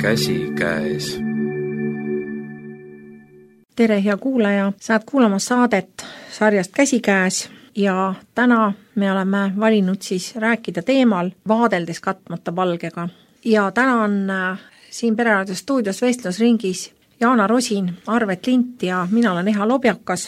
käsikäes. Tere, hea kuulaja, saad kuulama saadet sarjast Käsikäes ja täna me oleme valinud siis rääkida teemal vaadeldes katmata palgega. Ja täna on siin Pereraadio stuudios vestlusringis Jaana Rosin, Arvet Lint ja mina olen Eha Lobjakas.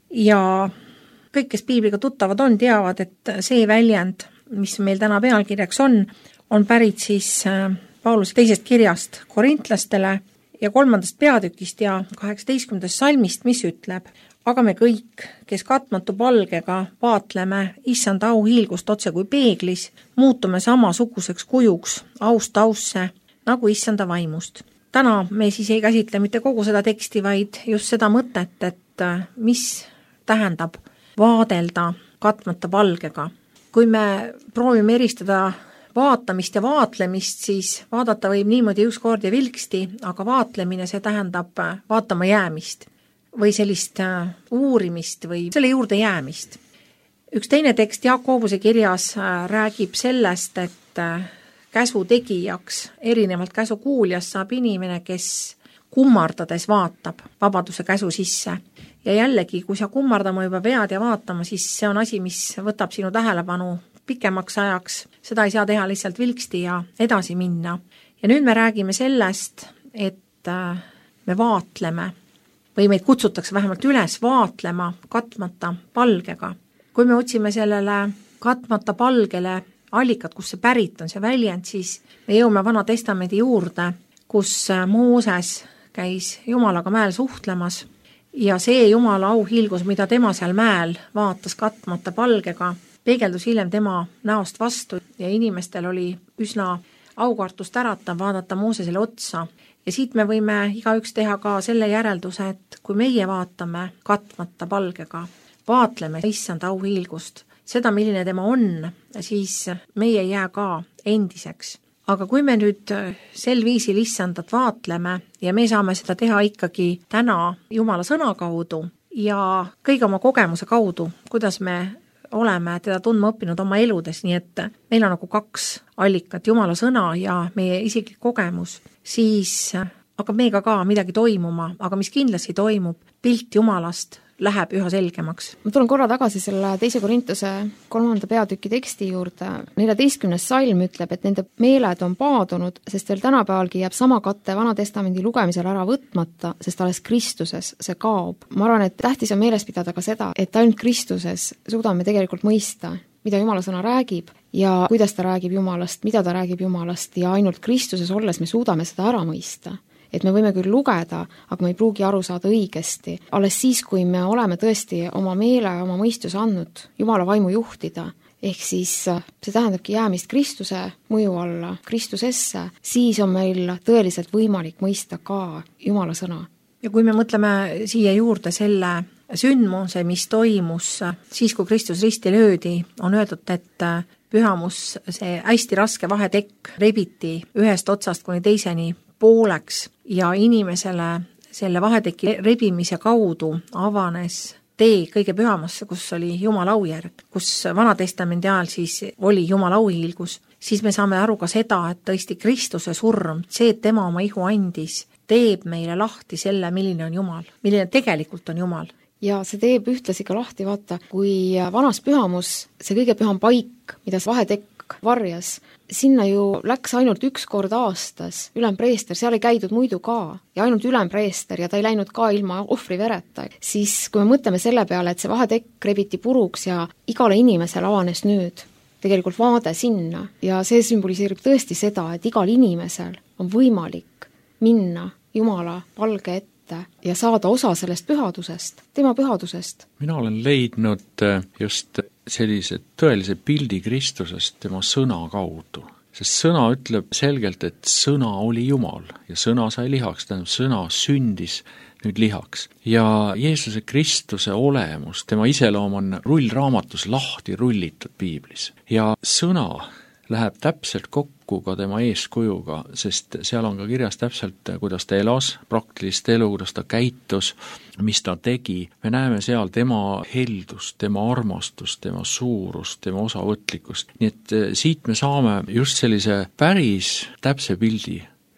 Ja kõik, kes piibliga tuttavad on, teavad, et see väljend, mis meil täna pealkirjaks on pärit siis Pauluse teisest kirjast korintlastele ja 3. peatükist ja 18. salmist, mis ütleb: aga me kõik, kes katmatu palgega vaatleme issanda auhiilgust otse kui peeglis, muutume samasuguseks kujuks aust ausse nagu issanda vaimust. Täna me siis ei käsitle mitte kogu seda teksti, vaid just seda mõtet, et mis tähendab vaadelda katmata palgega. Kui me proovime eristada vaatamist ja vaatlemist, siis vaadata võib niimoodi ükskord ja vilksti, aga vaatlemine, see tähendab vaatama jäämist või sellist uurimist või selle juurde jäämist. Üks teine tekst Jakobuse kirjas räägib sellest, et käsu tegijaks, erinevalt käsu kuuljast saab inimene, kes kummardades vaatab vabaduse käsu sisse. Ja jällegi, kui sa kummardama juba pead ja vaatama, siis see on asi, mis võtab sinu tähelepanu pikemaks ajaks, seda ei saa teha lihtsalt vilksti ja edasi minna. Ja nüüd me räägime sellest, et me vaatleme või meid kutsutakse vähemalt üles vaatlema katmata palgega. Kui me otsime sellele katmata palgele allikat, kus see pärit on, see väljend, siis me jõume Vana Testamendi juurde, kus Mooses käis Jumalaga mäel suhtlemas ja see Jumala auhiilgus, mida tema seal mäel vaatas katmata palgega, peegeldus hiljem tema näost vastu ja inimestel oli üsna aukartust äratav vaadata Moosesele otsa. Ja siit me võime igaüks teha ka selle järelduse, et kui meie vaatame katmata palgega, vaatleme issanda auhiilgust, seda, milline tema on, siis meie ei jää ka endiseks. Aga kui me nüüd sel viisil issandat vaatleme ja me saame seda teha ikkagi täna Jumala sõna kaudu ja kõige oma kogemuse kaudu, kuidas me oleme teda tundma õppinud oma eludes, nii et meil on nagu 2 allikat, Jumala sõna ja meie isiklik kogemus, siis hakkab meiega ka midagi toimuma, aga mis kindlasti toimub, pilt Jumalast läheb üha selgemaks. Ma tulen korra tagasi selle 2. Korintuse 3. peatüki teksti juurde. 14. salm ütleb, et nende meeled on paadunud, sest veel tänapäevalgi jääb sama katte Vana Testamendi lugemisel ära võtmata, sest alles Kristuses see kaob. Ma arvan, et tähtis on meeles pidada ka seda, et ainult Kristuses suudame tegelikult mõista, mida Jumala sõna räägib ja kuidas ta räägib Jumalast, mida ta räägib Jumalast ja ainult Kristuses olles me suudame seda ära mõista. Et me võime küll lugeda, aga me ei pruugi aru saada õigesti. Alles siis, kui me oleme tõesti oma meele ja oma mõistuse andnud Jumala vaimu juhtida, ehk siis see tähendabki jäämist Kristuse mõju alla, Kristusesse, siis on meil tõeliselt võimalik mõista ka Jumala sõna. Ja kui me mõtleme siia juurde selle sündmuse, mis toimus siis, kui Kristus risti löödi, on öeldud, et pühamus, see hästi raske vahetekk rebiti ühest otsast kuni teiseni pooleks ja inimesele selle vaheteki rebimise kaudu avanes tee kõige pühamasse, kus oli Jumala aujärg, kus Vana Testamendi ajal siis oli Jumala auhiilgus, siis me saame aru ka seda, et tõesti Kristuse surm, see, et tema oma ihu andis, teeb meile lahti selle, milline on Jumal, milline tegelikult on Jumal. Ja see teeb ühtlasi ka lahti, vaata, kui vanas pühamus, see kõige püham paik, mida see vahetekk varjas, sinna ju läks ainult 1 kord aastas ülempreester, seal ei käidud muidu ka ja ainult ülempreester ja ta ei läinud ka ilma ohvrivereta. Siis kui me mõtleme selle peale, et see vahetekk rebiti puruks ja igale inimesele avanes nüüd tegelikult vaade sinna ja see sümboliseerib tõesti seda, et igal inimesel on võimalik minna Jumala palge ette ja saada osa sellest pühadusest, tema pühadusest. Mina olen leidnud just sellise tõelise pildi Kristusest tema sõna kaudu. Sest sõna ütleb selgelt, et sõna oli Jumal ja sõna sai lihaks, tähendab sõna sündis nüüd lihaks. Ja Jeesuse Kristuse olemus, tema iseloom on rullraamatus lahti rullitud piiblis. Ja sõna läheb täpselt kokku ka tema eeskujuga, sest seal on ka kirjas täpselt, kuidas ta elas, praktilist elu, kuidas ta käitus, mis ta tegi. Me näeme seal tema heldust, tema armastust, tema suurust, tema osavõtlikkust. Nii et siit me saame just sellise päris täpse pildi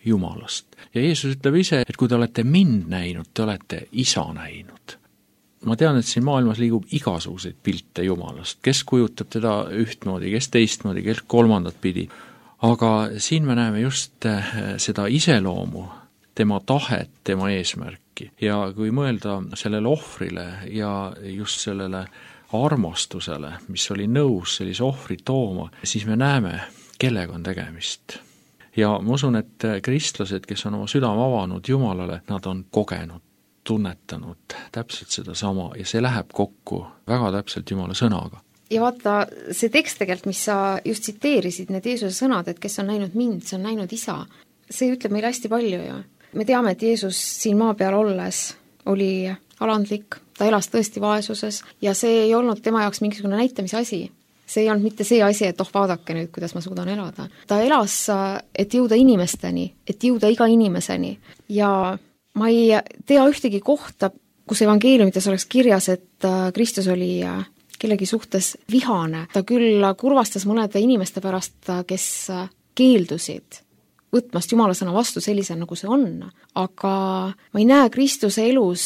Jumalast. Ja Jeesus ütleb ise, et kui te olete mind näinud, te olete isa näinud. Ma tean, et siin maailmas liigub igasuguseid pilte Jumalast, kes kujutab teda ühtmoodi, kes teistmoodi, kes kolmandat pidi. Aga siin me näeme just seda iseloomu, tema tahet, tema eesmärki. Ja kui mõelda sellele ohvrile ja just sellele armastusele, mis oli nõus sellise ohvri tooma, siis me näeme, kellega on tegemist. Ja ma usun, et kristlased, kes on oma südame avanud Jumalale, nad on kogenud, tunnetanud täpselt seda sama ja see läheb kokku väga täpselt Jumala sõnaga. Ja vaata, see tekst tegelikult, mis sa just tsiteerisid, need Jeesuse sõnad, et kes on näinud mind, see on näinud isa, see ütleb meile hästi palju ju. Me teame, et Jeesus siin maa peal olles oli alandlik, ta elas tõesti vaesuses ja see ei olnud tema jaoks mingisugune näitamise asi. See ei olnud mitte see asi, et vaadake nüüd, kuidas ma suudan elada. Ta elas, et jõuda inimesteni, et jõuda iga inimeseni ja ma ei tea ühtegi kohta, kus evangeeliumites oleks kirjas, et Kristus oli kellegi suhtes vihane. Ta küll kurvastas mõnede inimeste pärast, kes keeldusid võtmast Jumala sõna vastu sellisel, nagu see on. Aga ma ei näe Kristuse elus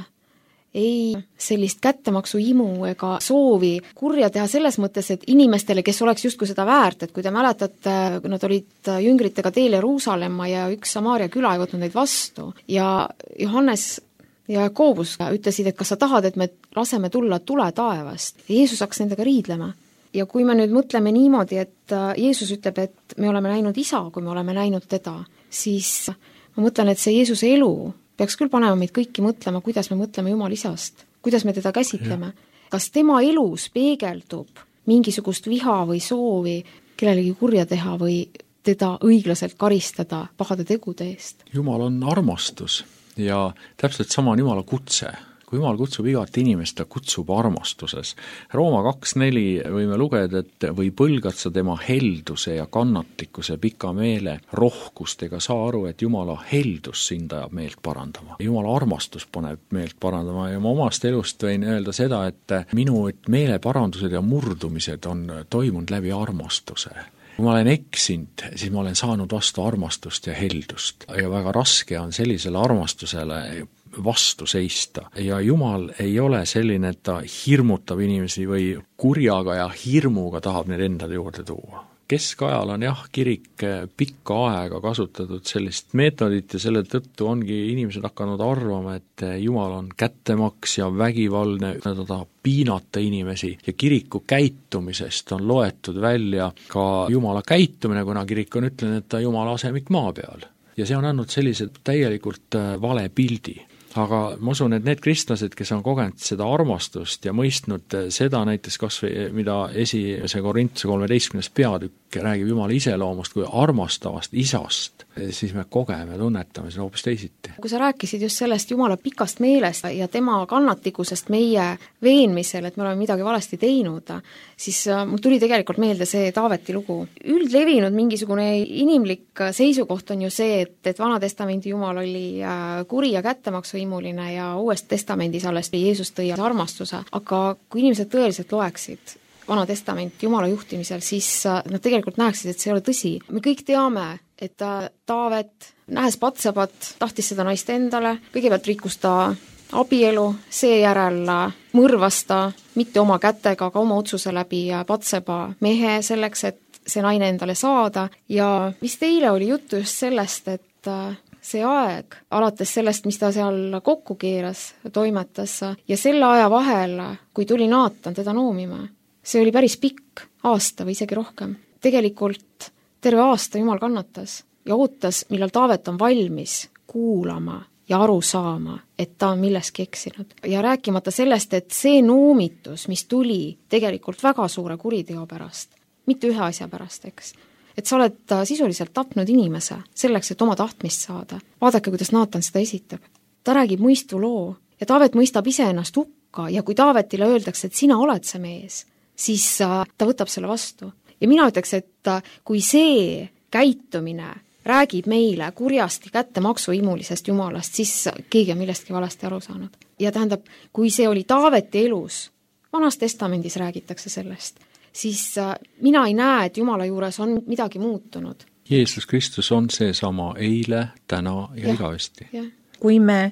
ei sellist kättemaksu imu ega soovi kurja teha selles mõttes, et inimestele, kes oleks justkui seda väärt, et kui te mäletate, nad olid jüngritega teel Jeruusalemma ja üks Samaaria küla ei võtnud neid vastu ja Johannes ja Jakoobus ütlesid, et kas sa tahad, et me laseme tulla tule taevast. Ja Jeesus hakkas nendega riidlema. Ja kui me nüüd mõtleme niimoodi, et Jeesus ütleb, et me oleme näinud isa, kui me oleme näinud teda, siis ma mõtlen, et see Jeesuse elu peaks küll panema meid kõiki mõtlema, kuidas me mõtleme Jumala isast, kuidas me teda käsitleme. Kas tema elus peegeldub mingisugust viha või soovi kellelegi kurja teha või teda õiglaselt karistada pahade tegude eest? Jumal on armastus ja täpselt sama on Jumala kutse. Kui Jumal kutsub igat inimest, ta kutsub armastuses. Rooma 2.4 võime lugeda, et või põlgad sa tema helduse ja kannatlikkuse pika meele rohkust ega saa aru, et Jumala heldus sind ajab meelt parandama. Jumala armastus paneb meelt parandama ja ma omast elust võin öelda seda, et minu meeleparandused ja murdumised on toimunud läbi armastuse. Kui ma olen eksinud, siis ma olen saanud vastu armastust ja heldust ja väga raske on sellisele armastusele vastu seista. Ja Jumal ei ole selline, et ta hirmutab inimesi või kurjaga ja hirmuga tahab neid endale juurde tuua. Keskajal on kirik pikka aega kasutatud sellist meetodit ja selle tõttu ongi inimesed hakanud arvama, et Jumal on kättemaks ja vägivaldne, ta tahab piinata inimesi ja kiriku käitumisest on loetud välja ka Jumala käitumine, kuna kirik on ütlenud, et ta Jumala asemik maa peal. Ja see on andnud sellised täielikult vale pildi. Aga ma usun, et need kristlased, kes on kogenud seda armastust ja mõistnud seda näiteks kasvõi, mida esimese Korintuse 13. peatükk räägib Jumala iseloomust kui armastavast isast, siis me kogeme, tunnetame seda hoopis teisiti. Kui sa rääkisid just sellest Jumala pikast meelest ja tema kannatlikkusest meie veenmisel, et me oleme midagi valesti teinud, siis mul tuli tegelikult meelde see Taaveti lugu. Üldlevinud mingisugune inimlik seisukoht on ju see, et Vana Testamendi Jumal oli kuri ja kättemaksuimuline ja Uues Testamendis alles Jeesus tõi armastuse, aga kui inimesed tõeliselt loeksid Vana Testament Jumala juhtimisel, siis nad tegelikult näeksid, et see ei ole tõsi. Me kõik teame, et Taavet, nähes Patsebat, tahtis seda naist endale, kõigepealt rikkus ta abielu, seejärel mõrvas ta mitte oma kätega, aga oma otsuse läbi Patseba mehe selleks, et see naine endale saada ja vist eile oli juttu just sellest, et see aeg, alates sellest, mis ta seal kokku keeras, toimetas ja selle aja vahel, kui tuli Naatan teda noomima, see oli päris pikk aasta või isegi rohkem. Tegelikult terve aasta Jumal kannatas ja ootas, millal Taavet on valmis kuulama ja aru saama, et ta on milleski eksinud. Ja rääkimata sellest, et see noomitus, mis tuli tegelikult väga suure kuriteo pärast, mitte ühe asja pärast, eks, et sa oled sisuliselt tapnud inimese selleks, et oma tahtmist saada. Vaadake, kuidas Naatan seda esitab. Ta räägib mõistu loo ja Taavet mõistab ise ennast hukka ja kui Taavetile öeldakse, et sina oled see mees, siis ta võtab selle vastu. Ja mina ütleks, et kui see käitumine räägib meile kurjasti kättemaksuimulisest Jumalast, siis keegi on millestki valesti aru saanud. Ja tähendab, kui see oli Taaveti elus, Vanas Testamendis räägitakse sellest, siis mina ei näe, et Jumala juures on midagi muutunud. Jeesus Kristus on seesama eile, täna ja igavesti. Kui me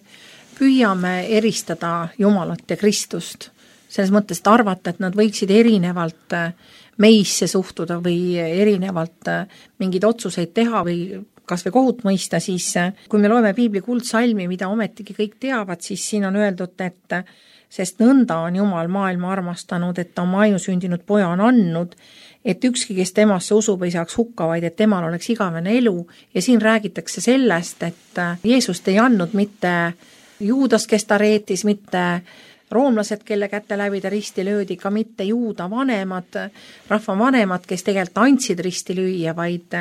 püüame eristada Jumalat ja Kristust, selles mõttes, et arvata, et nad võiksid erinevalt meisse suhtuda või erinevalt mingeid otsuseid teha või kas või kohut mõista, siis kui me loeme piibli kuldsalmi, mida ometigi kõik teavad, siis siin on öeldud, et sest nõnda on Jumal maailma armastanud, et ta oma ainusündinud poja on andnud, et ükski, kes temasse usub, ei saaks hukka, vaid et temal oleks igavene elu. Ja siin räägitakse sellest, et Jeesust ei andnud mitte Juudas, kes ta reetis, mitte roomlased, kelle kätte läbi ta risti löödi, ka mitte Juuda vanemad, rahva vanemad, kes tegelikult andsid risti lüüa, vaid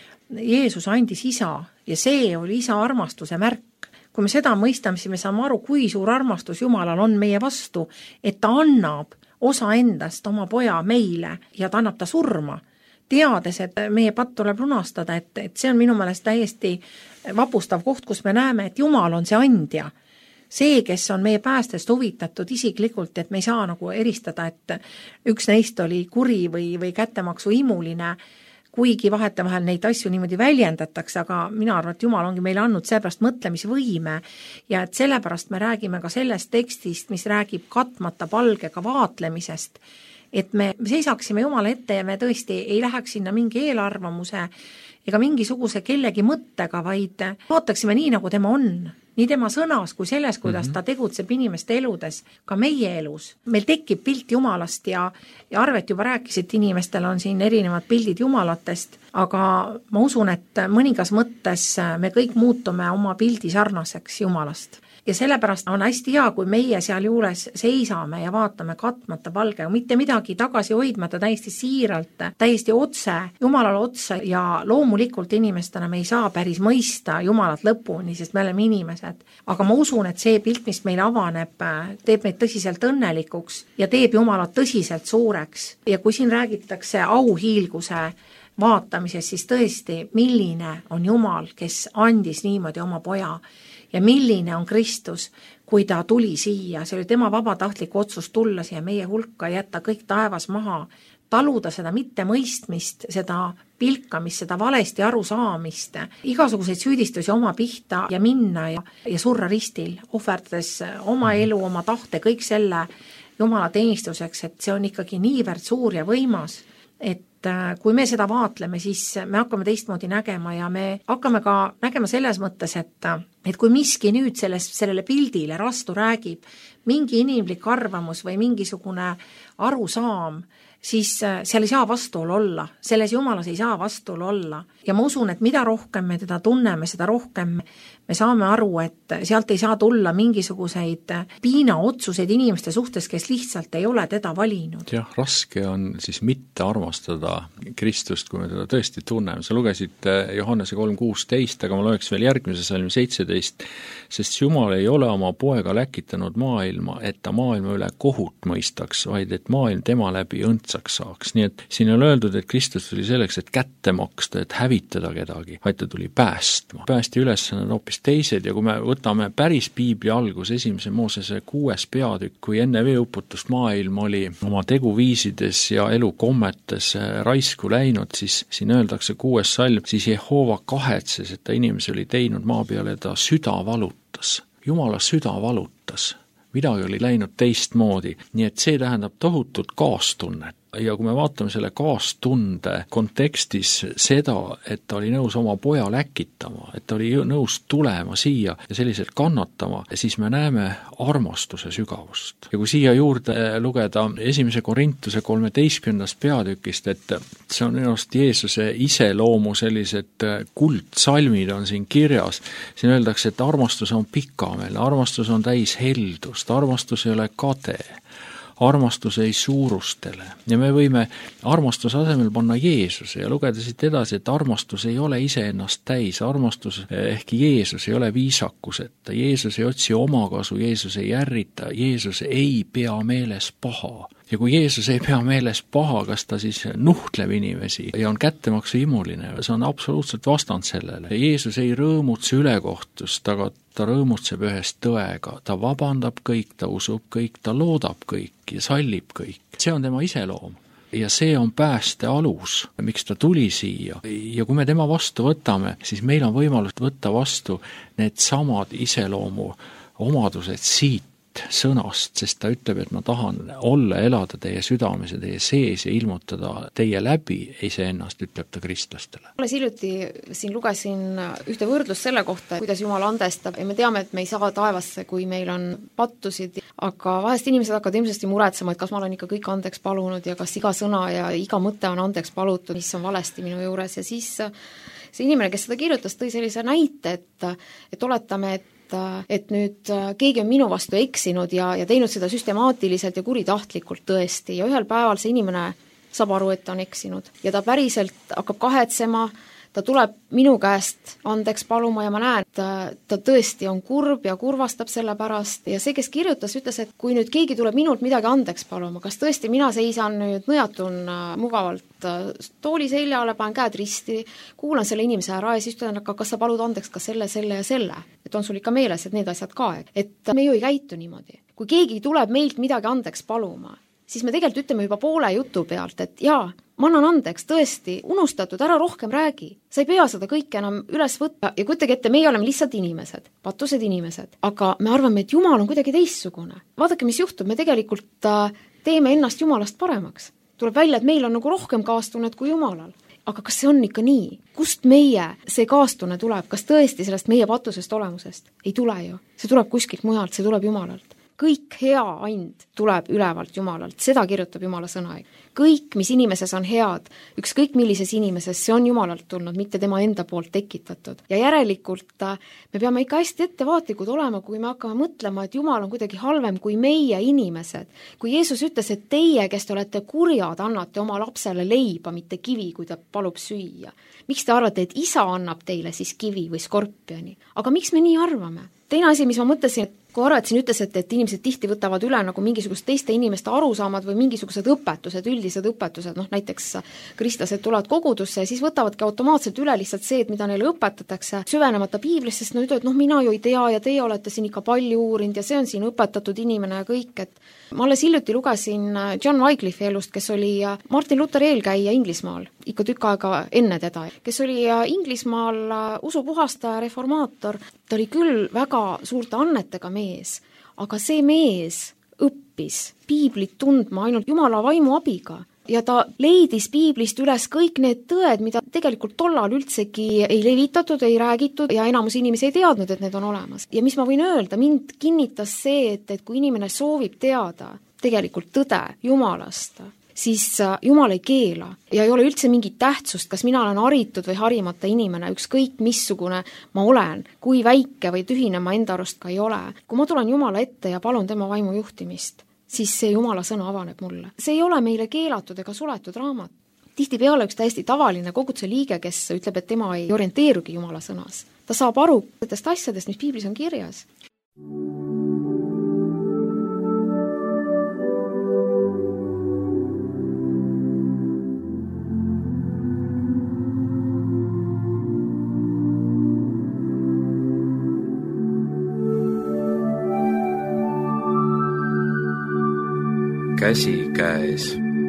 Jeesus andis isa ja see oli isa armastuse märk. Kui me seda mõistame, siis me saame aru, kui suur armastus Jumalal on meie vastu, et ta annab osa endast oma poja meile ja ta annab ta surma, teades, et meie patt tuleb lunastada, et see on minu meelest täiesti vapustav koht, kus me näeme, et Jumal on see andja. See, kes on meie päästest huvitatud isiklikult, et me ei saa nagu eristada, et üks neist oli kuri või kättemaksu imuline, kuigi vahetevahel neid asju niimoodi väljendatakse, aga mina arvan, et Jumal ongi meile andnud seepärast mõtlemisvõime ja et sellepärast me räägime ka sellest tekstist, mis räägib katmata palgega vaatlemisest, et me seisaksime Jumala ette ja me tõesti ei läheks sinna mingi eelarvamuse ega mingisuguse kellegi mõttega, vaid vaataksime nii, nagu tema on. Nii tema sõnas kui selles, kuidas ta tegutseb inimeste eludes, ka meie elus. Meil tekib pilt Jumalast ja Arvet juba rääkis, et inimestel on siin erinevad pildid Jumalatest, aga ma usun, et mõningas mõttes me kõik muutume oma pildi sarnaseks Jumalast. Ja sellepärast on hästi hea, kui meie seal juures seisame ja vaatame katmata palgega, mitte midagi tagasi hoidmata, täiesti siiralt, täiesti otse, Jumalale otsa ja loomulikult inimestena me ei saa päris mõista Jumalat lõpuni, sest me oleme inimesed. Aga ma usun, et see pilt, mis meil avaneb, teeb meid tõsiselt õnnelikuks ja teeb Jumalat tõsiselt suureks. Ja kui siin räägitakse auhiilguse vaatamisest, siis tõesti, milline on Jumal, kes andis niimoodi oma poja ja milline on Kristus, kui ta tuli siia, see oli tema vabatahtlik otsus tulla siia meie hulka, jätta kõik taevas maha, taluda seda mittemõistmist, seda pilkamist, seda valesti arusaamist, igasuguseid süüdistusi oma pihta ja minna ja surra ristil, ohverdades oma elu, oma tahte, kõik selle Jumala teenistuseks, et see on ikkagi niivõrd suur ja võimas, et kui me seda vaatleme, siis me hakkame teistmoodi nägema ja me hakkame ka nägema selles mõttes, et kui miski nüüd sellele pildile rastu räägib, mingi inimlik arvamus või mingisugune arusaam, siis seal ei saa vastuolu olla, selles Jumalas ei saa vastuolu olla. Ja ma usun, et mida rohkem me teda tunneme, seda rohkem me saame aru, et sealt ei saa tulla mingisuguseid piinaotsuseid inimeste suhtes, kes lihtsalt ei ole teda valinud. Jah, raske on siis mitte armastada Kristust, kui me teda tõesti tunneme. Sa lugesid Johannese 3:16, aga ma loeks veel järgmise salmi 17, sest Jumal ei ole oma poega läkitanud maailma, et ta maailma üle kohut mõistaks, vaid et maailm tema läbi õndsaks saaks. Nii et siin on öeldud, et Kristus tuli selleks, et kätte maksta, et hävitada kedagi, vaid ta tuli päästma. Päästi ülesanne hoopis teised ja kui me võtame päris piibli algus, 1. Moosese 6. peatükk, kui enne veeuputust maailm oli oma teguviisides ja elukommetes raisku läinud, siis siin öeldakse 6. salm, siis Jehova kahetses, et ta inimese oli teinud maa peale, ta süda valutas. Jumala süda valutas. Midagi oli läinud teistmoodi, nii et see tähendab tohutut kaastunnet. Ja kui me vaatame selle kaastunde kontekstis seda, et ta oli nõus oma poja läkitama, et ta oli nõus tulema siia ja selliselt kannatama, siis me näeme armastuse sügavust. Ja kui siia juurde lugeda 1. Korintuse 13. peatükist, et see on ennast Jeesuse iseloomu sellised kuldsalmid on siin kirjas, siin öeldakse, et armastus on pikameelne, armastus on täis heldust, armastus ei ole kade, armastus ei suurustele ja me võime armastuse asemel panna Jeesuse ja lugeda siit edasi, et armastus ei ole iseennast täis, armastus ehk Jeesus ei ole viisakuseta, Jeesus ei otsi omakasu, Jeesus ei ärrita, Jeesus ei pea meeles paha. Ja kui Jeesus ei pea meeles paha, kas ta siis nuhtleb inimesi ja on kättemaksu imuline, see on absoluutselt vastand sellele. Jeesus ei rõõmutse ülekohtust, aga ta rõõmutseb ühest tõega, ta vabandab kõik, ta usub kõik, ta loodab kõik ja sallib kõik. See on tema iseloom. ja see on pääste alus, miks ta tuli siia. Ja kui me tema vastu võtame, siis meil on võimalus võtta vastu need samad iseloomu omadused siit sõnast, sest ta ütleb, et ma tahan olla, elada teie südames ja teie sees ja ilmutada teie läbi iseennast, ütleb ta kristlastele. Alles hiljuti siin lugesin ühte võrdlust selle kohta, kuidas Jumal andestab ja me teame, et me ei saa taevasse, kui meil on pattusid, aga vahest inimesed hakkavad ilmsesti muretsema, et kas ma olen ikka kõik andeks palunud ja kas iga sõna ja iga mõte on andeks palutud, mis on valesti minu juures ja siis see inimene, kes seda kirjutas, tõi sellise näite, et oletame, et nüüd keegi on minu vastu eksinud ja teinud seda süstemaatiliselt ja kuritahtlikult tõesti ja ühel päeval see inimene saab aru, et ta on eksinud ja ta päriselt hakkab kahetsema, ta tuleb minu käest andeks paluma ja ma näen, et ta tõesti on kurb ja kurvastab selle pärast ja see, kes kirjutas, ütles, et kui nüüd keegi tuleb minult midagi andeks paluma, kas tõesti mina seisan nüüd nõjatun mugavalt tooli seljale, panen käed risti, kuulan selle inimese ära ja siis ütlen, aga kas sa palud andeks ka selle ja selle, et on sul ikka meeles, et need asjad ka, et me ju ei käitu niimoodi. Kui keegi tuleb meilt midagi andeks paluma, siis me tegelikult ütleme juba poole jutu pealt, et jaa, ma annan andeks, tõesti, unustatud, ära rohkem räägi. Sa ei pea seda kõike enam üles võtta ja kujutage ette, meie oleme lihtsalt inimesed, patused inimesed, aga me arvame, et Jumal on kuidagi teistsugune. Vaadake, mis juhtub, me tegelikult teeme ennast Jumalast paremaks. Tuleb välja, et meil on nagu rohkem kaastunnet kui Jumalal. Aga kas see on ikka nii? Kust meie see kaastunne tuleb? Kas tõesti sellest meie patusest olemusest? Ei tule ju. See tuleb kuskilt mujalt, see tuleb Jumalalt. Kõik hea and tuleb ülevalt Jumalalt, seda kirjutab Jumala sõna. Kõik, mis inimeses on head, ükskõik millises inimeses, see on Jumalalt tulnud, mitte tema enda poolt tekitatud. Ja järelikult me peame ikka hästi ettevaatlikud olema, kui me hakkame mõtlema, et Jumal on kuidagi halvem kui meie inimesed. Kui Jeesus ütles, et teie, kes te olete kurjad, annate oma lapsele leiba, mitte kivi, kui ta palub süüa. Miks te arvate, et isa annab teile siis kivi või skorpioni? Aga miks me nii arvame? Teine asi, mis ma mõtlesin, et kui Arvet siin ütles, et inimesed tihti võtavad üle nagu mingisugust teiste inimeste arusaamad või mingisugused õpetused, üldised õpetused, näiteks kristlased tulevad kogudusse ja siis võtavadki automaatselt üle lihtsalt see, et mida neile õpetatakse, süvenemata piiblist, sest ütlevad, mina ju ei tea ja teie olete siin ikka palju uurinud ja see on siin õpetatud inimene ja kõik, et ma alles hiljuti lugesin John Wycliffe'i elust, kes oli Martin Lutheri eelkäija Inglismaal, ikka tükk aega enne teda, kes oli Inglismaal usupuhastaja, reformaator, ta oli küll väga suurte annetega mees, aga see mees õppis piiblit tundma ainult Jumala vaimu abiga ja ta leidis piiblist üles kõik need tõed, mida tegelikult tollal üldsegi ei levitatud, ei räägitud ja enamus inimesi ei teadnud, et need on olemas. Ja mis ma võin öelda, mind kinnitas see, et kui inimene soovib teada tegelikult tõde Jumalast, siis Jumal ei keela ja ei ole üldse mingit tähtsust, kas mina olen haritud või harimata inimene, ükskõik missugune ma olen, kui väike või tühine ma enda arust ka ei ole. Kui ma tulen Jumala ette ja palun tema vaimu juhtimist, siis see Jumala sõna avaneb mulle. See ei ole meile keelatud ega suletud raamat. Tihtipeale üks täiesti tavaline koguduse liige, kes ütleb, et tema ei orienteerugi Jumala sõnas. Ta saab aru nendest asjadest, mis piiblis on kirjas. Käsikäes.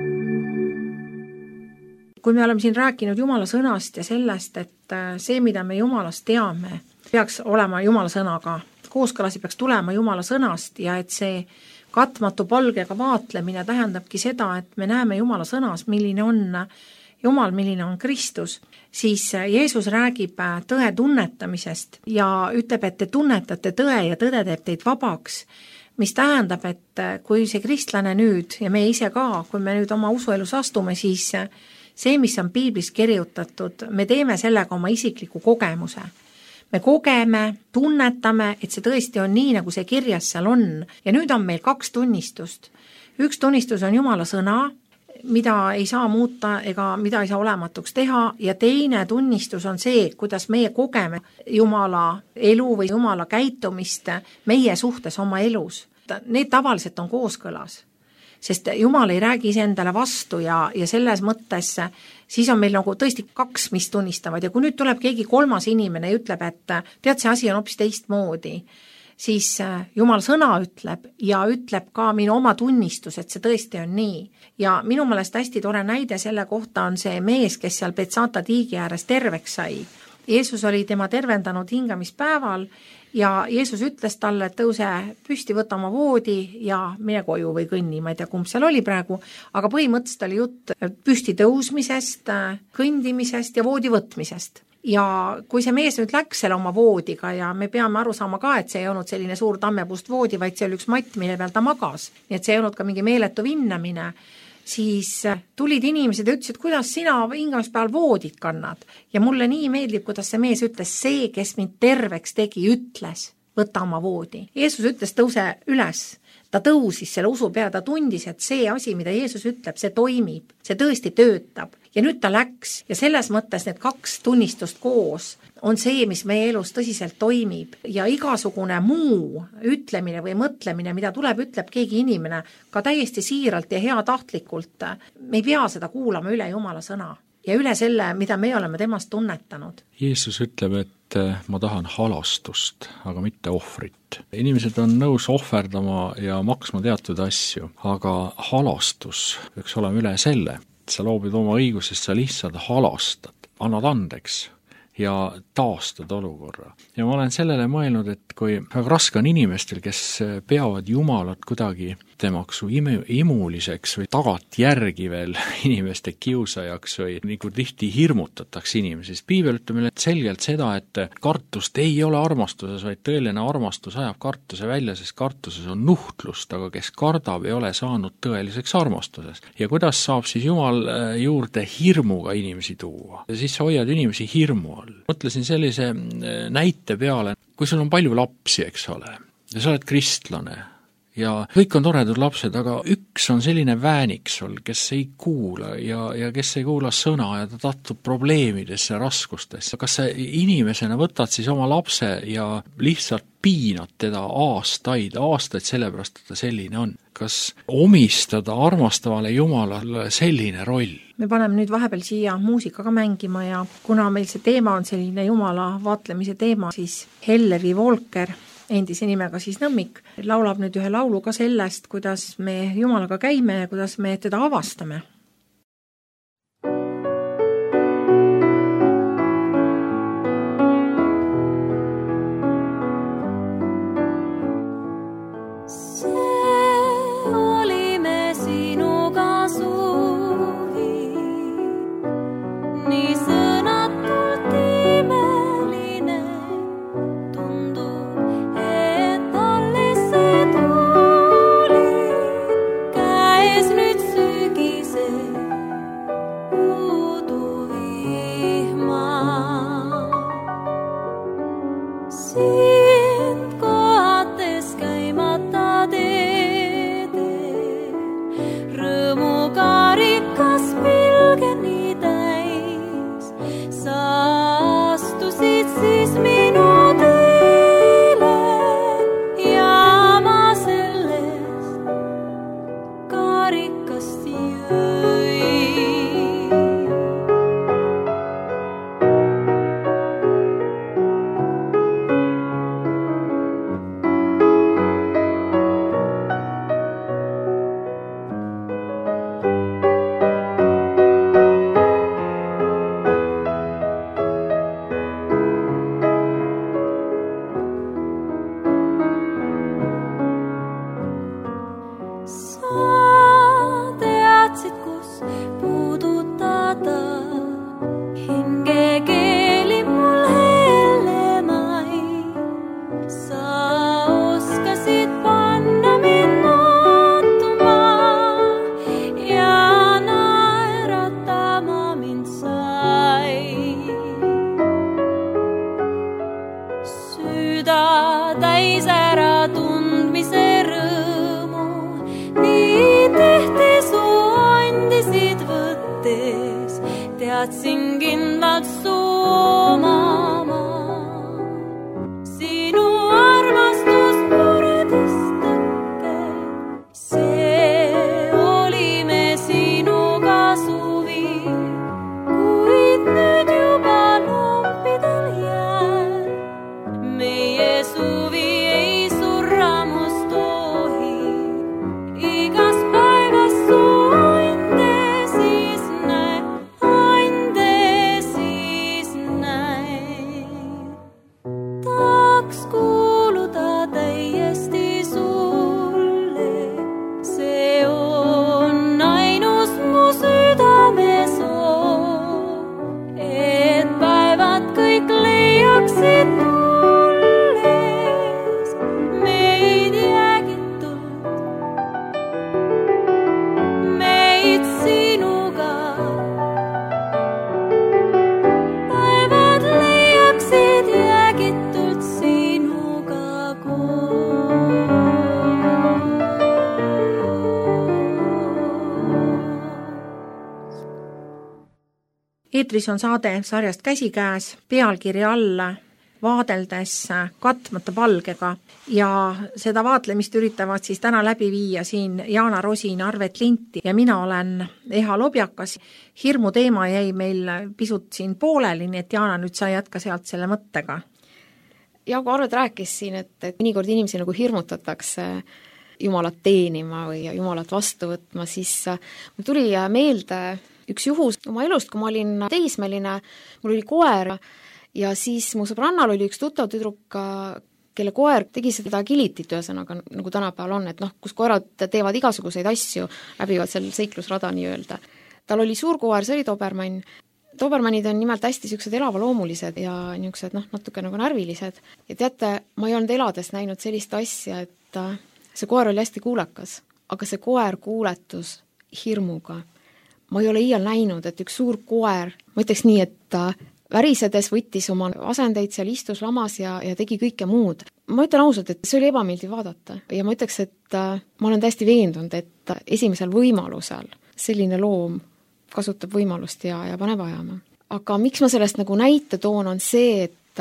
Kui me oleme siin rääkinud Jumala sõnast ja sellest, et see, mida me Jumalast teame, peaks olema Jumala sõnaga kooskõlas, peaks tulema Jumala sõnast ja et see katmatu palgega vaatlemine tähendabki seda, et me näeme Jumala sõnas, milline on Jumal, milline on Kristus, siis Jeesus räägib tõe tunnetamisest ja ütleb, et te tunnetate tõe ja tõde teeb teid vabaks, mis tähendab, et kui see kristlane nüüd ja me ise ka, kui me nüüd oma usuelus astume, siis see, mis on piiblis kirjutatud, me teeme sellega oma isikliku kogemuse. Me kogeme, tunnetame, et see tõesti on nii, nagu see kirjas seal on. Ja nüüd on meil 2 tunnistust. Üks tunnistus on Jumala sõna, mida ei saa muuta ega mida ei saa olematuks teha ja teine tunnistus on see, kuidas meie kogeme Jumala elu või Jumala käitumist meie suhtes oma elus. Need tavaliselt on kooskõlas, sest Jumal ei räägi iseendale vastu ja selles mõttes siis on meil nagu tõesti 2, mis tunnistavad ja kui nüüd tuleb keegi 3. inimene ja ütleb, et tead, see asi on hoopis teistmoodi, siis Jumal sõna ütleb ja ütleb ka minu oma tunnistus, et see tõesti on nii. Ja minu meelest hästi tore näide selle kohta on see mees, kes seal Betsata tiigi ääres terveks sai. Jeesus oli tema tervendanud hingamispäeval ja Jeesus ütles talle, et tõuse püsti, võta oma voodi ja mine koju või kõnni, ma ei tea, kumb seal oli praegu, aga põhimõtteliselt oli jutt püsti tõusmisest, kõndimisest ja voodi võtmisest. Ja kui see mees nüüd läks selle oma voodiga ja me peame aru saama ka, et see ei olnud selline suur tammepust voodi, vaid see oli üks matt, mille peal ta magas, nii et see ei olnud ka mingi meeletu vinnamine, siis tulid inimesed ja ütlesid, kuidas sina hingamispäeval voodit kannad. Ja mulle nii meeldib, kuidas see mees ütles, see, kes mind terveks tegi, ütles, võta oma voodi. Jeesus ütles, tõuse üles. Ta tõusis selle usu peale, ta tundis, et see asi, mida Jeesus ütleb, see toimib, see tõesti töötab. Ja nüüd ta läks ja selles mõttes need kaks tunnistust koos on see, mis meie elus tõsiselt toimib ja igasugune muu ütlemine või mõtlemine, mida ütleb keegi inimene, ka täiesti siiralt ja heatahtlikult, me ei pea seda kuulama üle Jumala sõna ja üle selle, mida me oleme temast tunnetanud. Jeesus ütleb, et ma tahan halastust, aga mitte ohvrit. Inimesed on nõus ohverdama ja maksma teatud asju, aga halastus peaks olema üle selle. Sa loobid oma õigusest, sa lihtsalt halastad, annad andeks ja taastad olukorra. Ja ma olen sellele mõelnud, et kui väga raske on inimestel, kes peavad Jumalat kuidagi temaksu imuliseks või tagat järgi veel inimeste kiusajaks või nagu tihti hirmutatakse inimesi, sest Piibel ütleb meile selgelt seda, et kartust ei ole armastuses, vaid tõeline armastus ajab kartuse välja, sest kartuses on nuhtlust, aga kes kardab, ei ole saanud tõeliseks armastuses. Ja kuidas saab siis Jumal juurde hirmuga inimesi tuua? Ja siis sa hoiad inimesi hirmu all. Mõtlesin sellise näite peale, kui sul on palju lapsi, eks ole, ja sa oled kristlane, ja kõik on toredad lapsed, aga üks on selline väänik sul, kes ei kuula ja kes ei kuula sõna ja ta tattub probleemidesse, raskustesse. Kas sa inimesena võtad siis oma lapse ja lihtsalt piinad teda aastaid sellepärast, et ta selline on? Kas omistada armastavale Jumalale selline roll? Me paneme nüüd vahepeal siia muusikaga mängima ja kuna meil see teema on selline Jumala vaatlemise teema, siis Helleri Volker, endise nimega siis Nõmmik, laulab nüüd ühe laulu ka sellest, kuidas me Jumalaga käime ja kuidas me teda avastame. Teadsin kindlalt soomama. Sinu armastus puredest tõkke. See olime sinuga suvi, kuid nüüd juba lompidel jääb. Meie suvi ei eetris on saade sarjast Käsikäes, pealkiri all vaadeldes katmata palgega ja seda vaatlemist üritavad siis täna läbi viia siin Jaana Rosin, Arvet Linti ja mina olen Eha Lobjakas. Hirmu teema jäi meil pisut siin pooleli, nii et Jaana, nüüd sa jätka sealt selle mõttega. Ja kui Arvet rääkis siin, et mõnikord inimesi nagu hirmutatakse Jumalat teenima või Jumalat vastu võtma, siis mul tuli meelde üks juhus oma elust, kui ma olin teismeline, mul oli koer ja siis mu sõbrannal oli üks tuttav tüdruk, kelle koer tegi seda kilitit, ühesõnaga, nagu tänapäeval on, et kus koerad teevad igasuguseid asju, läbivad seal seiklusrada nii-öelda. Tal oli suur koer, see oli Dobermann. Dobermannid on nimelt hästi niisugused elavaloomulised ja niisugused natuke nagu närvilised. Ja teate, ma ei olnud elades näinud sellist asja, et see koer oli hästi kuulekas, aga see koer kuuletus hirmuga. Ma ei ole iial näinud, et üks suur koer, ma ütleks nii, et värisedes võttis oma asendeid, seal istus lamas ja tegi kõike muud. Ma ütlen ausalt, et see oli ebameeldiv vaadata ja ma ütleks, et ma olen täiesti veendunud, et esimesel võimalusel selline loom kasutab võimalust ja paneb ajama. Aga miks ma sellest nagu näite toon, on see, et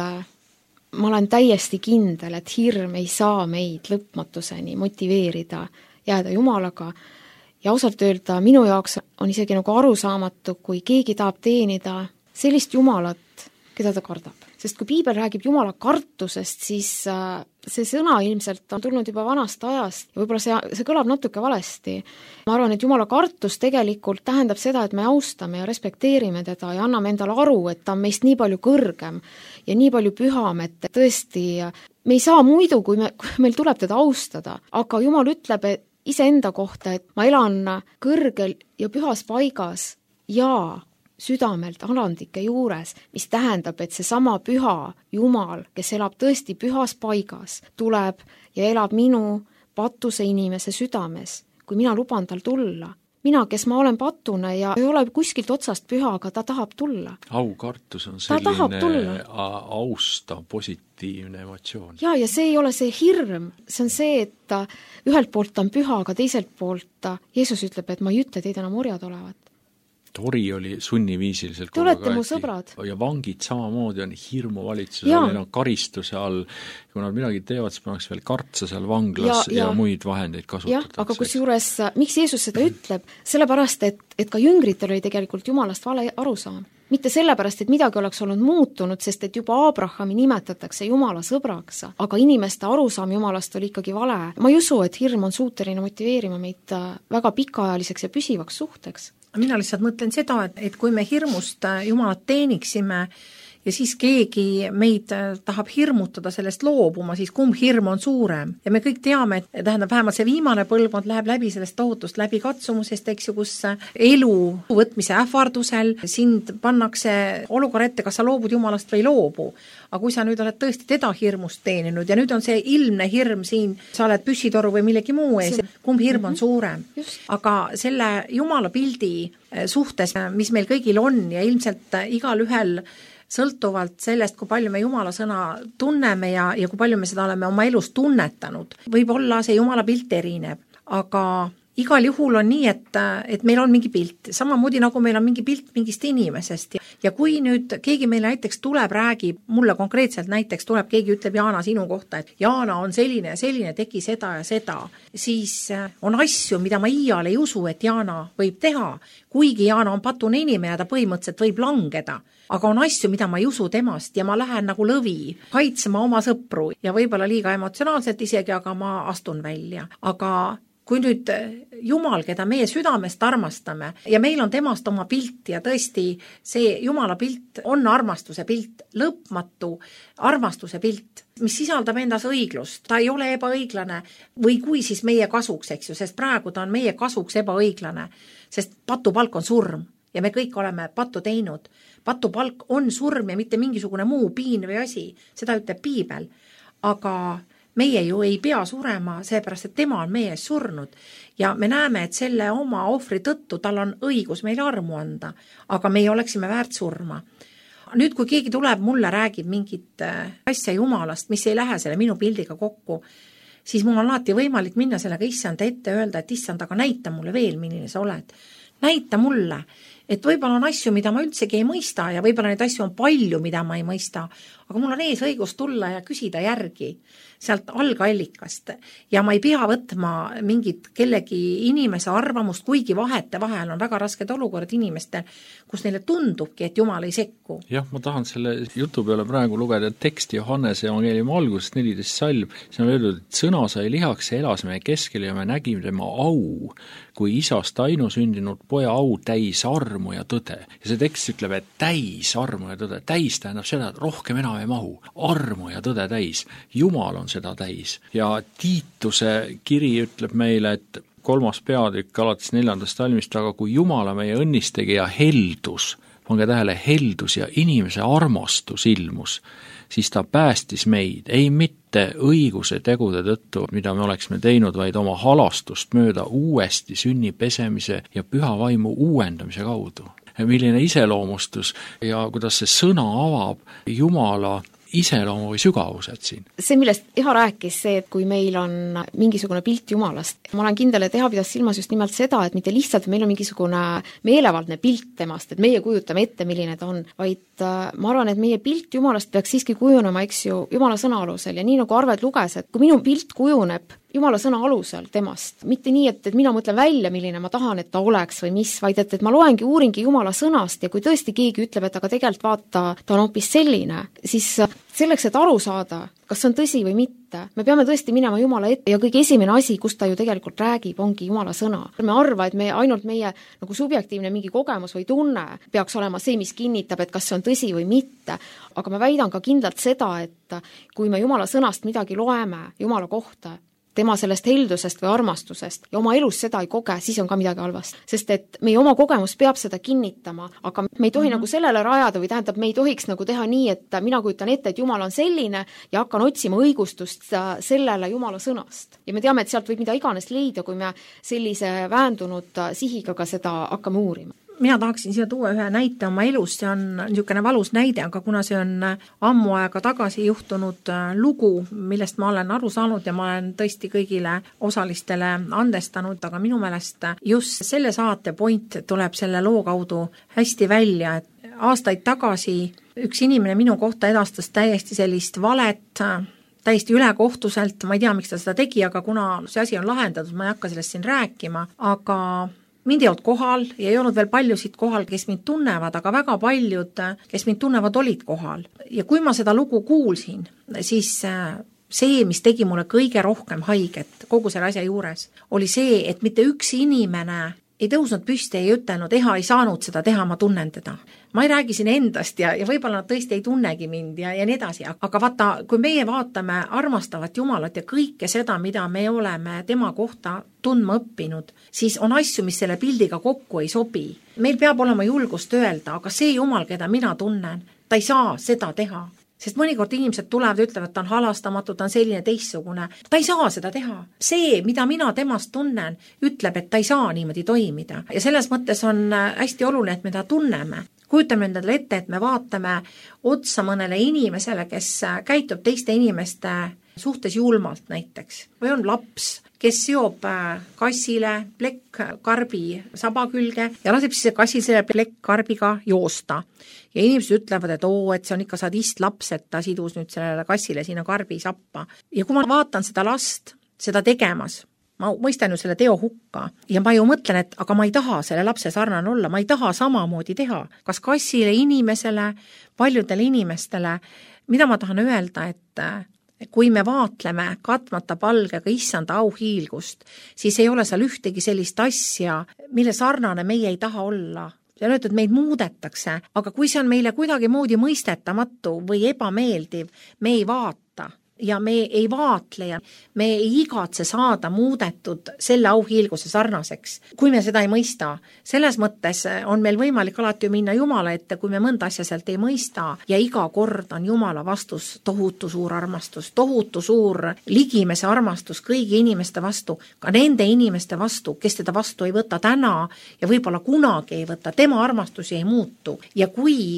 ma olen täiesti kindel, et hirm ei saa meid lõpmatuseni motiveerida, jääda Jumalaga ja ausalt öelda, minu jaoks on isegi nagu arusaamatu, kui keegi tahab teenida sellist Jumalat, keda ta kardab. Sest kui Piibel räägib Jumala kartusest, siis see sõna ilmselt on tulnud juba vanast ajast ja võib-olla see kõlab natuke valesti. Ma arvan, et Jumala kartus tegelikult tähendab seda, et me austame ja respekteerime teda ja anname endale aru, et ta on meist nii palju kõrgem ja nii palju püham, et tõesti me ei saa muidu, kui meil tuleb teda austada. Aga Jumal ütleb iseenda kohta, et ma elan kõrgel ja pühas paigas ja südamelt alandike juures, mis tähendab, et see sama püha Jumal, kes elab tõesti pühas paigas, tuleb ja elab minu patuse inimese südames, kui mina luban tal tulla. Mina, kes ma olen patune ja ei ole kuskilt otsast püha, aga ta tahab tulla. Aukartus on selline austa positiivne emotsioon. Ja see ei ole see hirm, see on see, et ühelt poolt on püha, aga teiselt poolt Jeesus ütleb, et ma ei ütle teid enam orjad olevat. Tori oli sunniviisiliselt Te olete mu sõbrad. Ja vangid samamoodi on hirmuvalitsuse all, on karistuse all. Kui nad midagi teevad, siis pannakse veel kartsa seal vanglas ja muid vahendeid kasutatakse. Aga kusjuures, miks Jeesus seda ütleb? Sellepärast, et ka jüngritel oli tegelikult Jumalast vale arusaam. Mitte sellepärast, et midagi oleks olnud muutunud, sest et juba Abrahami nimetatakse Jumala sõbraks, aga inimeste arusaam Jumalast oli ikkagi vale. Ma ei usu, et hirm on suuteline motiveerima meid väga pikaajaliseks ja püsivaks suhteks. Mina lihtsalt mõtlen seda, et kui me hirmust Jumalat teeniksime ja siis keegi meid tahab hirmutada sellest loobuma, siis kumb hirm on suurem. Ja me kõik teame, et tähendab vähemalt see viimane põlvkond läheb läbi sellest tohutust läbi katsumusest, eks ju, kus elu võtmise ähvardusel sind pannakse olukorra ette, kas sa loobud Jumalast või loobu. Aga kui sa nüüd oled tõesti teda hirmust teeninud ja nüüd on see ilmne hirm siin, sa oled püssitoru või millegi muu ees, kumb hirm on suurem. Aga selle Jumala pildi suhtes, mis meil kõigil on ja ilmselt igal ühel sõltuvalt sellest, kui palju me Jumala sõna tunneme ja kui palju me seda oleme oma elus tunnetanud. Võib-olla see Jumala pilt erineb, aga igal juhul on nii, et meil on mingi pilt, samamoodi nagu meil on mingi pilt mingist inimesest ja kui nüüd keegi meile näiteks tuleb, räägib, mulle konkreetselt näiteks tuleb, keegi ütleb Jaana sinu kohta, et Jaana on selline ja selline, tegi seda ja seda, siis on asju, mida ma iial ei usu, et Jaana võib teha, kuigi Jaana on patune inimene ja ta põhimõtteliselt võib langeda. Aga on asju, mida ma ei usu temast ja ma lähen nagu lõvi kaitsema oma sõpru ja võib-olla liiga emotsionaalselt isegi, aga ma astun välja. Aga kui nüüd Jumal, keda meie südamest armastame ja meil on temast oma pilt ja tõesti see Jumala pilt on armastuse pilt, lõpmatu armastuse pilt, mis sisaldab endas õiglust, ta ei ole ebaõiglane või kui siis meie kasuks, eks ju, sest praegu ta on meie kasuks ebaõiglane, sest patupalk on surm ja me kõik oleme pattu teinud. Patupalk on surm ja mitte mingisugune muu piin või asi, seda ütleb Piibel, aga meie ju ei pea surema, seepärast, et tema on meie ees surnud ja me näeme, et selle oma ohvri tõttu tal on õigus meile armu anda, aga meie oleksime väärt surma. Nüüd, kui keegi tuleb mulle, räägib mingit asja Jumalast, mis ei lähe selle minu pildiga kokku, siis mul on alati võimalik minna sellega issanda ette ja öelda, et issand, aga näita mulle veel, milline sa oled. Näita mulle et võib-olla on asju, mida ma üldsegi ei mõista ja võib-olla neid asju on palju, mida ma ei mõista, aga mul on ees õigus tulla ja küsida järgi sealt algallikast ja ma ei pea võtma mingit kellegi inimese arvamust, kuigi vahetevahel on väga rasked olukorrad inimestel, kus neile tundubki, et Jumal ei sekku. Jah, ma tahan selle jutu peale praegu lugeda teksti Johannese evangeeliumi algusest 14 salm, see on öeldud, et sõna sai lihaks ja elas meie keskel ja me nägime tema au, kui isast ainusündinud poja au täis armu ja tõde. Ja see tekst ütleb, et täis armu ja tõde. Täis tähendab seda, et rohkem enam ei mahu. Armu ja tõde täis. Jumal on seda täis. Ja Tiituse kiri ütleb meile, et 3. peatükk alates 4. salmist, aga kui Jumala meie õnnistegija heldus, pange tähele, heldus ja inimese armastus ilmus, siis ta päästis meid, ei mitte õiguse tegude tõttu, mida me oleksime teinud, vaid oma halastust mööda uuesti sünni pesemise ja püha vaimu uuendamise kaudu. Milline iseloomustus ja kuidas see sõna avab Jumala iseloomu või sügavused siin. See, millest Eha rääkis, see, et kui meil on mingisugune pilt Jumalast, ma olen kindel, et Eha pidas silmas just nimelt seda, et mitte lihtsalt meil on mingisugune meelevaldne pilt temast, et meie kujutame ette, milline ta on, vaid ma arvan, et meie pilt Jumalast peaks siiski kujunema, eks ju, Jumala sõna alusel ja nii nagu Arvet luges, et kui minu pilt kujuneb Jumala sõna alusel temast, mitte nii, et mina mõtlen välja, milline ma tahan, et ta oleks või mis, vaid et ma loengi, uuringi Jumala sõnast ja kui tõesti keegi ütleb, et aga tegelikult vaata, ta on hoopis selline, siis selleks, et aru saada, kas see on tõsi või mitte, me peame tõesti minema Jumala ette ja kõige esimene asi, kus ta ju tegelikult räägib, ongi Jumala sõna. Me arva, et ainult meie nagu subjektiivne mingi kogemus või tunne peaks olema see, mis kinnitab, et kas see on tõsi või mitte, aga ma väidan ka kindlalt seda, et kui me Jumala sõnast midagi loeme Jumala kohta, tema sellest heldusest või armastusest ja oma elus seda ei koge, siis on ka midagi halvasti. Sest et meie oma kogemus peab seda kinnitama, aga me ei tohi nagu sellele rajada või tähendab, me ei tohiks nagu teha nii, et mina kujutan ette, et Jumal on selline ja hakkan otsima õigustust sellele Jumala sõnast. Ja me teame, et sealt võib mida iganes leida, kui me sellise väändunud sihiga ka seda hakkame uurima. Mina tahaksin siia tuua ühe näite oma elust, see on niisugune valus näide, aga kuna see on ammu aega tagasi juhtunud lugu, millest ma olen aru saanud ja ma olen tõesti kõigile osalistele andestanud, aga minu meelest just selle saate point tuleb selle loo kaudu hästi välja, et aastaid tagasi üks inimene minu kohta edastas täiesti sellist valet, täiesti ülekohtuselt, ma ei tea, miks ta seda tegi, aga kuna see asi on lahendatud, ma ei hakka sellest siin rääkima, aga mind ei olnud kohal ja ei olnud veel paljusid kohal, kes mind tunnevad, aga väga paljud, kes mind tunnevad, olid kohal. Ja kui ma seda lugu kuulsin, siis see, mis tegi mulle kõige rohkem haiget kogu selle asja juures, oli see, et mitte üks inimene ei tõusnud püsti ja ei ütelnud, Eha ei saanud seda teha, ma tunnen teda. Ma ei räägi siin endast ja võib-olla nad tõesti ei tunnegi mind ja nii edasi, aga vaata, kui meie vaatame armastavat Jumalat ja kõike seda, mida me oleme tema kohta tundma õppinud, siis on asju, mis selle pildiga kokku ei sobi. Meil peab olema julgust öelda, aga see Jumal, keda mina tunnen, ta ei saa seda teha. Sest mõnikord inimesed tulevad ja ütlevad, et ta on halastamatu, ta on selline teistsugune. Ta ei saa seda teha. See, mida mina temast tunnen, ütleb, et ta ei saa niimoodi toimida. Ja selles mõttes on hästi oluline, et me ta tunneme. Kujutame endale ette, et me vaatame otsa mõnele inimesele, kes käitub teiste inimeste suhtes julmalt näiteks. Või on laps, kes seob kassile plekkkarbi saba külge ja laseb siis kassil selle plekkkarbiga joosta. Ja inimesed ütlevad, et et see on ikka sadist laps, et ta sidus nüüd sellele kassile sinna karbi sappa. Ja kui ma vaatan seda last, seda tegemas, ma mõistan ju selle teo hukka ja ma ju mõtlen, et aga ma ei taha selle lapse sarnane olla, ma ei taha samamoodi teha. Kas kassile, inimesele, paljudele inimestele, mida ma tahan öelda, et kui me vaatleme katmata palgega issanda auhiilgust, siis ei ole seal ühtegi sellist asja, mille sarnane meie ei taha olla. See on öeldud, et meid muudetakse, aga kui see on meile kuidagi moodi mõistetamatu või ebameeldiv, me ei vaata ja me ei vaatle ja me ei igatse saada muudetud selle auhiilguse sarnaseks, kui me seda ei mõista. Selles mõttes on meil võimalik alati minna Jumala ette, kui me mõnda asja sealt ei mõista ja iga kord on Jumala vastus tohutu suur armastus, tohutu suur ligimese armastus kõigi inimeste vastu, ka nende inimeste vastu, kes teda vastu ei võta täna ja võib-olla kunagi ei võta, tema armastusi ei muutu. Ja kui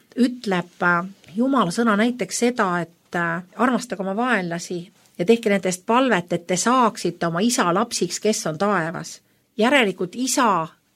ütleb Jumala sõna näiteks seda, et armastage oma vaenlasi ja tehke nendest palvet, et te saaksite oma isa lapsiks, kes on taevas. Järelikult isa,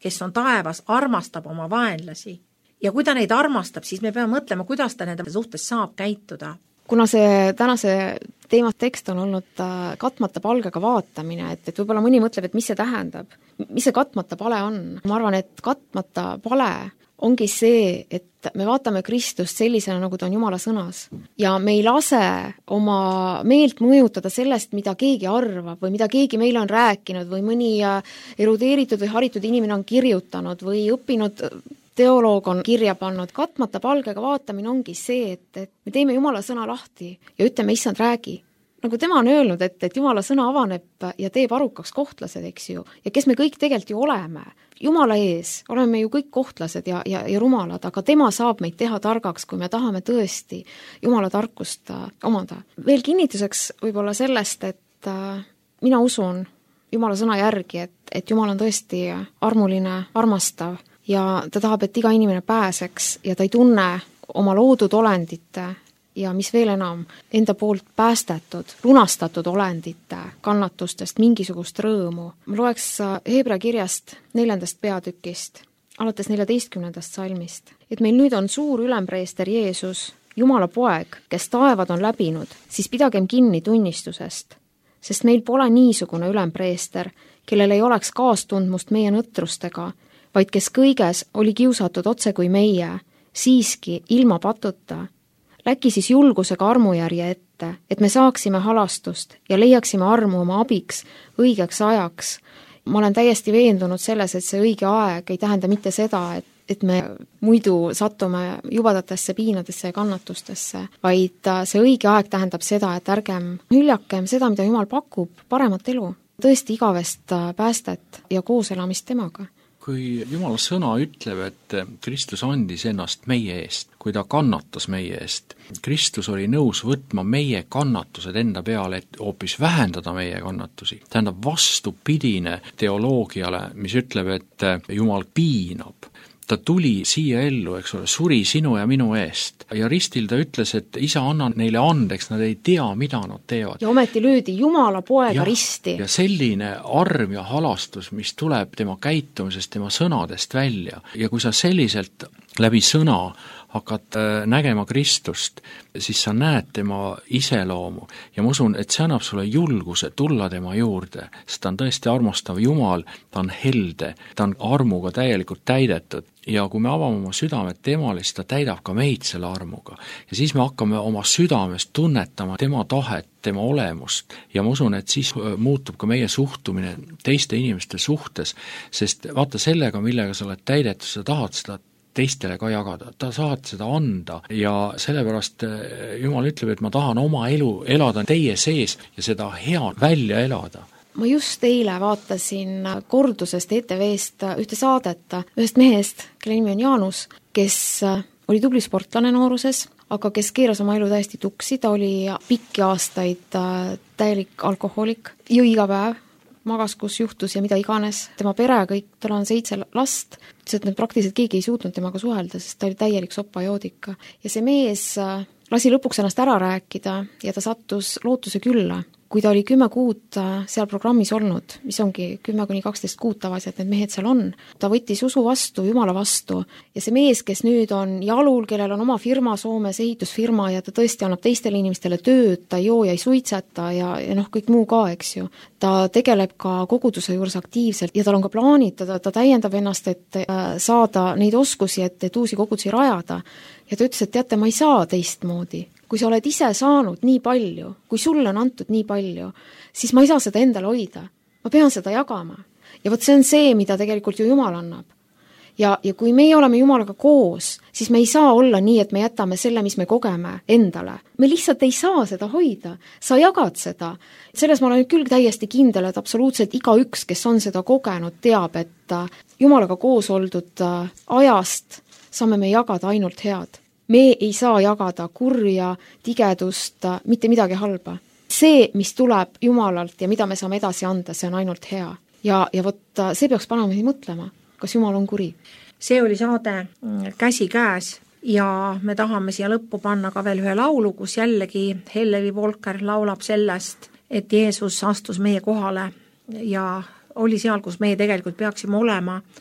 kes on taevas, armastab oma vaenlasi. Ja kui ta neid armastab, siis me peame mõtlema, kuidas ta nende suhtes saab käituda. Kuna see tänase teema tekst on olnud katmata palgega vaatamine, et võib-olla mõni mõtleb, et mis see tähendab, mis see katmata pale on. Ma arvan, et katmata pale ongi see, et me vaatame Kristust sellisena, nagu ta on Jumala sõnas. Ja me ei lase oma meelt mõjutada sellest, mida keegi arvab või mida keegi meile on rääkinud või mõni erudeeritud või haritud inimene on kirjutanud või õppinud teoloog on kirja pannud. Katmata palgega vaatamine ongi see, et me teeme Jumala sõna lahti ja ütleme, issand, räägi. Nagu tema on öelnud, et Jumala sõna avaneb ja teeb arukaks kohtlased, eks ju. Ja kes me kõik tegelikult ju oleme. Jumala ees oleme ju kõik kohtlased ja rumalad, aga tema saab meid teha targaks, kui me tahame tõesti Jumala tarkust omada. Veel kinnituseks võib-olla sellest, et mina usun Jumala sõna järgi, et Jumal on tõesti armuline, armastav ja ta tahab, et iga inimene pääseks ja ta ei tunne oma loodud olendite ja mis veel enam, enda poolt päästetud, lunastatud olendite kannatustest mingisugust rõõmu. Ma loeks Heebrea kirjast 4. peatükist, alates 14. salmist, et meil nüüd on suur ülempreester Jeesus, Jumala poeg, kes taevad on läbinud, siis pidagem kinni tunnistusest, sest meil pole niisugune ülempreester, kellel ei oleks kaastundmust meie nõtrustega, vaid kes kõiges oli kiusatud otse kui meie, siiski ilma patuta. Läki siis julgusega armujärje ette, et me saaksime halastust ja leiaksime armu oma abiks õigeks ajaks. Ma olen täiesti veendunud selles, et see õige aeg ei tähenda mitte seda, et me muidu satume jubadatesse piinadesse ja kannatustesse, vaid see õige aeg tähendab seda, et ärgem hüljakem seda, mida Jumal pakub, paremat elu. Tõesti igavest päästet ja kooselamist temaga. Kui Jumala sõna ütleb, et Kristus andis ennast meie eest, kui ta kannatas meie eest, Kristus oli nõus võtma meie kannatused enda peale, et hoopis vähendada meie kannatusi. Tähendab vastupidine teoloogiale, mis ütleb, et Jumal piinab. Ta tuli siia ellu, eks ole, suri sinu ja minu eest. Ja ristil ta ütles, et isa, anna neile andeks, nad ei tea, mida nad teevad. Ja ometi löödi Jumala poega risti. Ja selline arm ja halastus, mis tuleb tema käitumisest, tema sõnadest välja. Ja kui sa selliselt läbi sõna hakkad nägema Kristust, siis sa näed tema iseloomu ja ma usun, et see annab sulle julguse tulla tema juurde, sest ta on tõesti armastav Jumal, ta on helde, ta on armuga täielikult täidetud ja kui me avame oma südamed temale, siis ta täidab ka meid selle armuga ja siis me hakkame oma südamest tunnetama tema tahet, tema olemust ja ma usun, et siis muutub ka meie suhtumine teiste inimeste suhtes, sest vaata sellega, millega sa oled täidetud, sa tahad seda teistele ka jagada, ta saad seda anda ja sellepärast Jumal ütleb, et ma tahan oma elu elada teie sees ja seda head välja elada. Ma just eile vaatasin kordusest ETV-st ühte saadet ühest mehest, kelle nimi on Jaanus, kes oli tubli sportlane nooruses, aga kes keeras oma elu täiesti tuksi, ta oli pikki aastaid täielik alkohoolik, jõi iga päev, magas, kus juhtus ja mida iganes. Tema pere kõik, tal on 7 last, ütles, et praktiliselt keegi ei suutnud temaga suhelda, sest ta oli täielik sopajoodika. Ja see mees lasi lõpuks ennast ära rääkida ja ta sattus Lootuse külla. Kui ta oli 10 kuud seal programmis olnud, mis ongi 10-12 kuud tavaliselt, need mehed seal on, ta võttis usu vastu, Jumala vastu ja see mees, kes nüüd on jalul, kellel on oma firma Soomes, ehitusfirma ja ta tõesti annab teistele inimestele tööd, ta ei joo ja ei suitseta ja kõik muu ka, eks ju. Ta tegeleb ka koguduse juures aktiivselt ja tal on ka plaanid, ta täiendab ennast, et saada neid oskusi, et uusi kogudusi rajada. Ja ta ütles, et teate, ma ei saa teistmoodi. Kui sa oled ise saanud nii palju, kui sulle on antud nii palju, siis ma ei saa seda endale hoida. Ma pean seda jagama. Ja vot see on see, mida tegelikult ju Jumal annab. Ja kui meie oleme Jumalaga koos, siis me ei saa olla nii, et me jätame selle, mis me kogeme endale. Me lihtsalt ei saa seda hoida. Sa jagad seda. Selles ma olen küll täiesti kindel, et absoluutselt igaüks, kes on seda kogenud, teab, et Jumalaga koos oldud ajast saame me jagada ainult head. Me ei saa jagada kurja, tigedust, mitte midagi halba. See, mis tuleb Jumalalt ja mida me saame edasi anda, see on ainult hea. Ja vot see peaks panema meid mõtlema, kas Jumal on kuri. See oli saade Käsi käes ja me tahame siia lõppu panna ka veel ühe laulu, kus jällegi Hellevi Volker laulab sellest, et Jeesus astus meie kohale ja oli seal, kus meie tegelikult peaksime olema.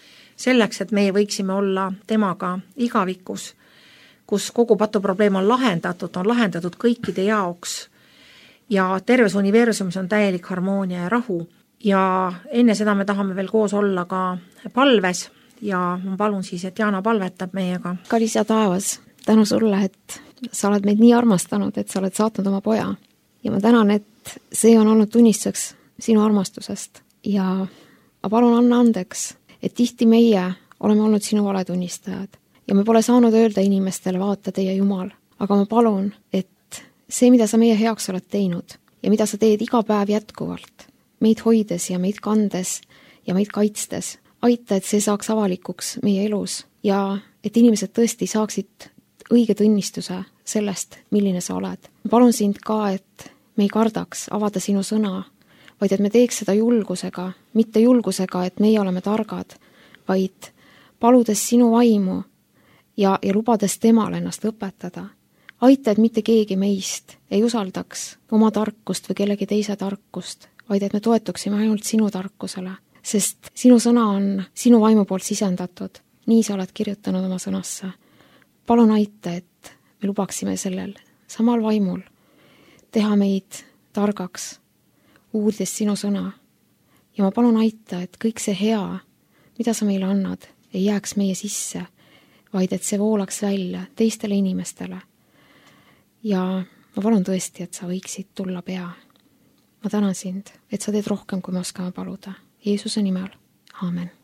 selleks, et meie võiksime olla temaga igavikus, kus kogu patuprobleem on lahendatud kõikide jaoks ja terves universumis on täielik harmoonia ja rahu. Ja enne seda me tahame veel koos olla ka palves ja ma palun siis, et Jaana palvetab meiega. Kallis ja taevas, tänu sulle, et sa oled meid nii armastanud, et sa oled saatnud oma poja. Ja ma tänan, et see on olnud tunnistuseks sinu armastusest. Ja ma palun anna andeks, et tihti meie oleme olnud sinu valetunnistajad. Ja me pole saanud öelda inimestele, vaata teie Jumal. Aga ma palun, et see, mida sa meie heaks oled teinud ja mida sa teed iga päev jätkuvalt, meid hoides ja meid kandes ja meid kaitstes, aita, et see saaks avalikuks meie elus ja et inimesed tõesti saaksid õige tunnistuse sellest, milline sa oled. Ma palun sind ka, et me ei kardaks avada sinu sõna, vaid et me teeks seda julgusega, mitte julgusega, et meie oleme targad, vaid paludes sinu vaimu ja lubades temal ennast õpetada. Aita, et mitte keegi meist ei usaldaks oma tarkust või kellegi teise tarkust, vaid et me toetuksime ainult sinu tarkusele, sest sinu sõna on sinu vaimu poolt sisendatud. Nii sa oled kirjutanud oma sõnasse. Palun aita, et me lubaksime sellel samal vaimul teha meid targaks, uurides sinu sõna. Ja ma palun aita, et kõik see hea, mida sa meile annad, ei jääks meie sisse, vaid et see voolaks välja teistele inimestele. Ja ma palun tõesti, et sa võiksid tulla pea. Ma tänan sind, et sa teed rohkem, kui me oskame paluda. Jeesuse nimel. Aamen.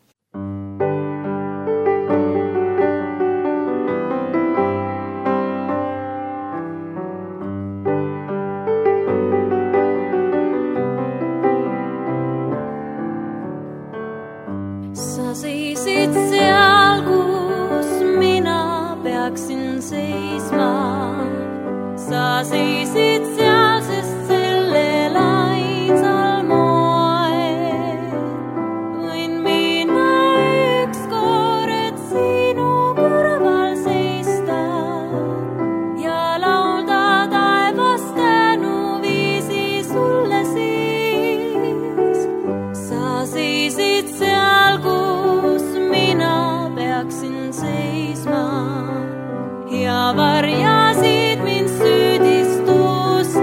Sa seisid seal, kus mina peaksin seisma. Sa seisid seal, sest sellel ainsal moel võin mina ükskord sinu kõrval seista ja laulda taevast tänuviisi sulle siis. Sa seisid seal, kus mina peaksin seisma ja varjasid mind süüdistustest.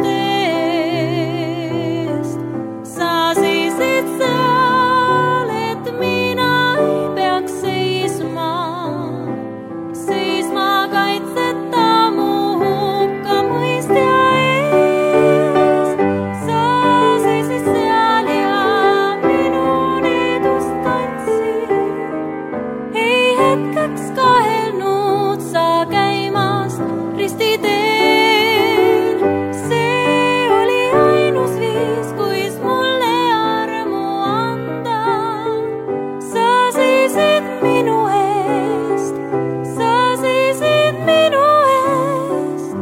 Sa seisid seal, et mina ei peaks seisma kaitseta mu hukkamõistja ees. Sa seisid seal ja minu needust kandsid. Ei hetkeks kahelnud sa käimast ristiteel. See oli ainus viis, kuis mulle armu anda. Sa seisid minu eest, sa seisid minu eest.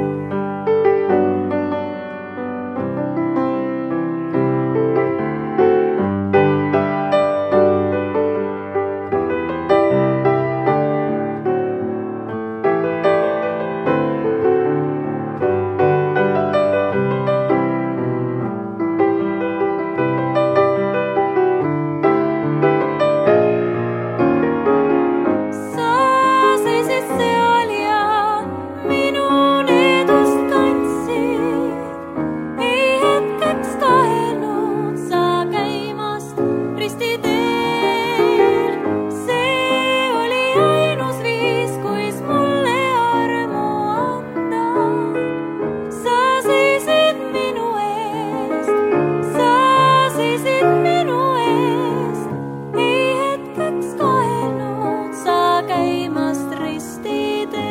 Sa seisid seal ja minu needust kandsid. Ei hetkeks kahelnud sa käimast ristiteel. See oli ainus viis, kuis mulle armu anda. Sa seisid minu eest, sa seisid minu eest. Ei hetkeks kahelnud sa käimast ristiteel.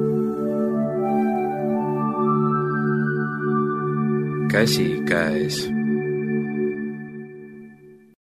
Käsi käes.